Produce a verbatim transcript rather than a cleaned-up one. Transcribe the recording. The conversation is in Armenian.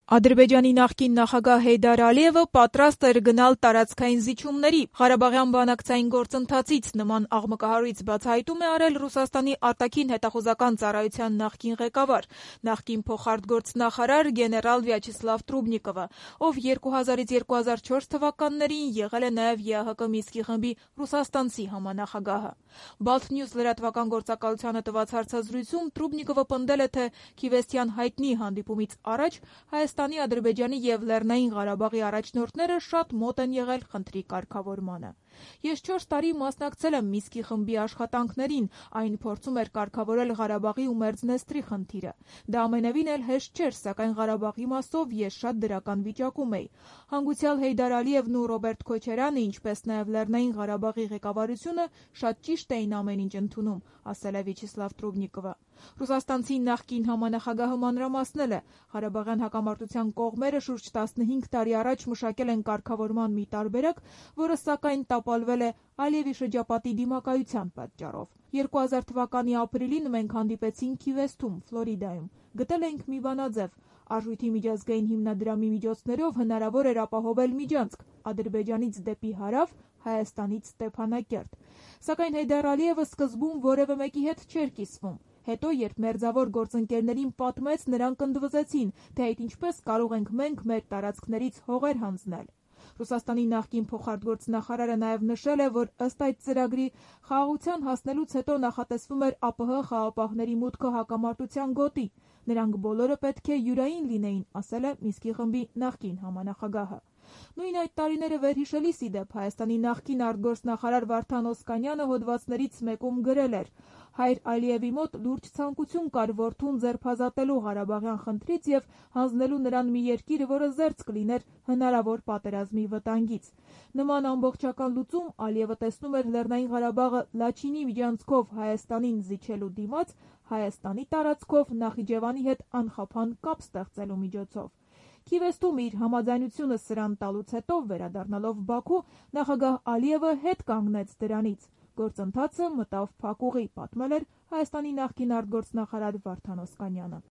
Ադրբեջանի նախկին նախագահ Հեյդար Ալիևը պատրաստ էր գնալ տարածքային զիջումների։ Ղարաբաղյան բանակցային գործընթացից նման աղմկահարույց բացահայտում է արել Ռուսաստանի արտաքին հետախուզական ծառայության նախկին ղեկավար, նախկին փոխարտգործնախարար գեներալ Վյաչեսլավ Տրուբնիկովը, ով երկու հազարից երկու հազար չորս թվականներին եղել է նաև ԵԱՀԿ Մինսկի խմբի ռուսաստանցի համանախագահը։ Baltnews լրատվական գործակալությանը տված հարցազրույցում Տրուբնիկովը պնդել է, թե Քիվեսթյան հայտնի հանդիպումից առաջ Հայաստանի, Ադրբեջանի և Լեռնային Ղարաբաղի առաջնորդները շատ մոտ են եղել խնդրի կարգավորմանը։ Ես չորս տարի մասնակցել եմ Մինսկի խմբի աշխատանքներին, այն փորձում էր կարգավորել Ղարաբաղի ու Մերձնեստրի խնդիրը։ Դա ամենևին էլ հեշտ չէր, սակայն Ղարաբաղի մասով ես շատ դրական վիճակում էի։ Հանգուցյալ Հեյդար Ալիևն ու Ռոբերտ Քոչարյանը, ինչպես նաև Լեռնային Ղարաբաղի ղեկավարությունը շատ ճիշտ էին ամեն ինչ ընդունում, ասել է Վյաչեսլավ Տրուբնիկովը։ Ռուսաստանցի նախկին համանախագահը մանրամասնել է, Ղարաբաղյան հակամարտության կողմերը շուրջ տասնհինգ տարի առաջ մշակել են կարգավորման մի տարբերակ, որը սակայն տապալվել է Ալիևի շրջապատի դիմակայության պատճառով։ երկու հազար թվականի ապրիլին մենք հանդիպեցինք Քիվեսթում, Ֆլորիդայում։ Գտել էինք մի բանաձև։ Արժույթի միջազգային հիմնադրամի միջոցներով հնարավոր էր ապահովել միջանցք Ադրբեջանից դեպի հարավ, Հայաստանից Ստեփանակերտ։ Սակայն Հեյդար Ալիևը սկզբում որևէ մեկի հետ չէր կիսվում։ Հետո, երբ մերձավոր գործընկերներին պատմեց, նրանք ընդվզեցին, թե այդ ինչպես կարող ենք մենք մեր տարածքներից հողեր հանձնել։ Ռուսաստանի նախկին փոխարտգործնախարարը նաև նշել է, որ ըստ այդ ծրագրի խաղաղության հասնելուց հետո նախատեսվում էր ԱՊՀ խաղաղապահների մուտքը հակամարտության գոտի։ Նրանք բոլորը պետք է յուրային լինեին, ասել է Մինսկի խմբի նախկին համանախագահը։ Նույն այդ տարիները վերհիշելիս ի դեպ Հայաստանի նախկին արտգործնախարար Վարդան Օսկանյանը հոդվածներից մեկում գրել էր. հայր Ալիևի մոտ լուրջ ցանկություն կար որդուն ձերբազատելու Ղարաբաղյան խնդրից և հանձնելու նրան մի երկիր, որը զերծ կլիներ հնարավոր պատերազմի վտանգից։ Նման ամբողջական լուծում Ալիևը տեսնում էր Լեռնային Ղարաբաղը Լաչինի միջանցքով Հայաստանին զիջելու դիմաց, Հայաստանի տարածքով Նախիջևանի հետ անխափան կապ ստեղծելու միջոցով։ Քիվեսթում իր համաձայնությունը սրան տալուց հետո, վերադառնալով Բաքու, նախագահ Ալիևը հետ կանգնեց դրանից։ Գործընթացը մտավ փակուղի, պատմել էր Հայաստանի նախկին արտգործնախարար Վարդան Օսկանյանը։